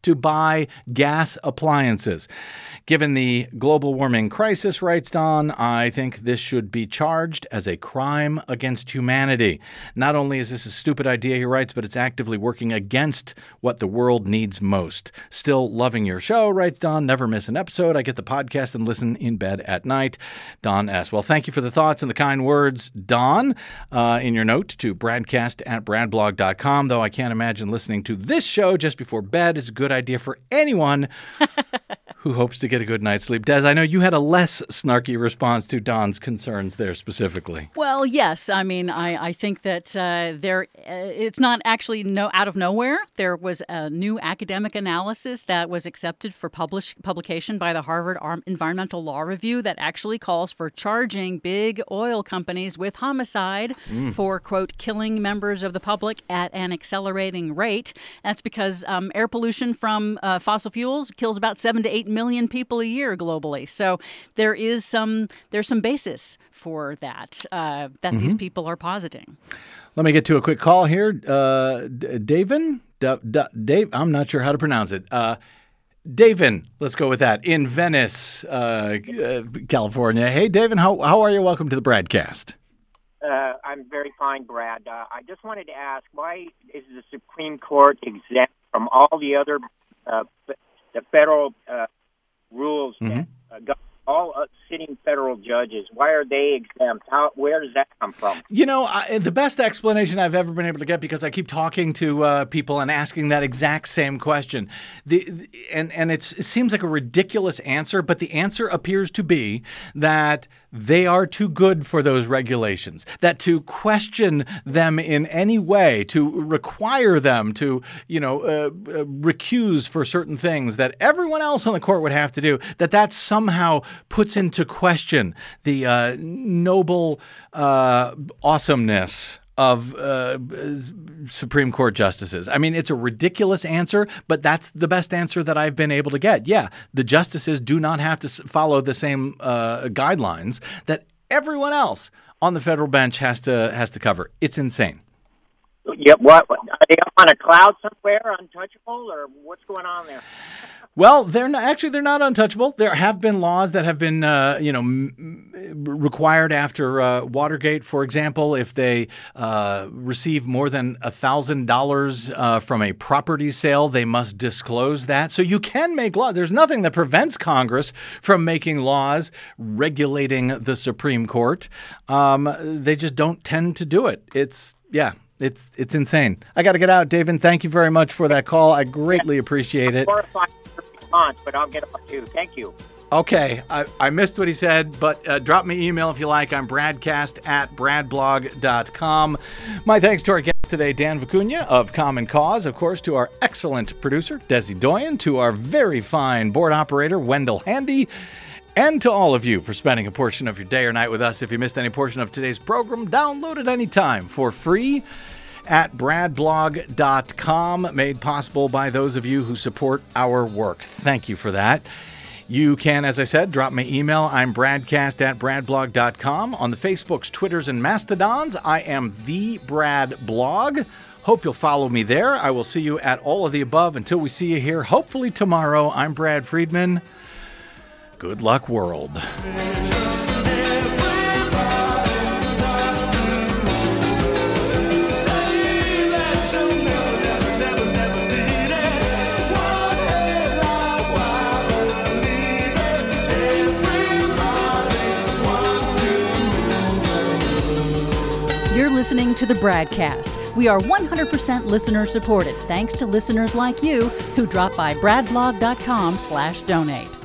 to buy gas appliances. Given the global warming crisis, writes Don, I think this should be charged as a crime against humanity. Not only is this a stupid idea, he writes, but it's actively working against what the world needs most. Still loving your show, writes Don. Never miss an episode. I get the podcast and listen in bed at night. Don S. Well, thank you for the thoughts and the kind words, Don, in your note to bradcast@bradblog.com, though I can't imagine listening to this show just before bed is a good idea for anyone who hopes to get a good night's sleep. Des, I know you had a less snarky response to Don's concerns there specifically. Well, yes. I mean, I think that it's not actually out of nowhere. There was a new academic analysis that was accepted for publication by the Harvard Environmental Law Review that actually calls for charging big oil companies with homicide for, quote, killing members of the public at an accelerating rate. That's because air pollution from fossil fuels kills about 7 to 8 million people a year globally. So there's some basis for that these people are positing. Let me get to a quick call here. Davin? Dave, I'm not sure how to pronounce it. Davin, let's go with that, in Venice, California. Hey, Davin, how are you? Welcome to the Bradcast. I'm very fine, Brad. I just wanted to ask, why is the Supreme Court exempt from all the other the federal rules that all sitting federal judges? Why are they exempt? Where does that come from? You know, the best explanation I've ever been able to get, because I keep talking to people and asking that exact same question, and it seems like a ridiculous answer, but the answer appears to be that they are too good for those regulations, that to question them in any way, to require them to, recuse for certain things that everyone else on the court would have to do, that somehow puts into question the noble awesomeness of Supreme Court justices. I mean, it's a ridiculous answer, but that's the best answer that I've been able to get. Yeah, the justices do not have to follow the same guidelines that everyone else on the federal bench has to cover. It's insane. Yeah, what? Are they up on a cloud somewhere, untouchable, or what's going on there? Well, they're not untouchable. There have been laws that have been, required after Watergate, for example. If they receive more than $1,000 from a property sale, they must disclose that. So you can make law. There's nothing that prevents Congress from making laws regulating the Supreme Court. They just don't tend to do it. It's insane. I got to get out, David. Thank you very much for that call. I greatly appreciate it. But I'll get off too. Thank you. Okay. I missed what he said, but drop me an email if you like. I'm bradcast@bradblog.com. My thanks to our guest today, Dan Vicuña of Common Cause, of course, to our excellent producer, Desi Doyen, to our very fine board operator, Wendell Handy, and to all of you for spending a portion of your day or night with us. If you missed any portion of today's program, download it anytime for free at bradblog.com, made possible by those of you who support our work. Thank you for that. You can, as I said, drop me email. I'm bradcast@bradblog.com. On the Facebooks, Twitters, and Mastodons, I am the Brad Blog. Hope you'll follow me there. I will see you at all of the above. Until we see you here, hopefully tomorrow, I'm Brad Friedman. Good luck, world. You're listening to the Bradcast. We are 100% listener supported, thanks to listeners like you who drop by bradblog.com/donate.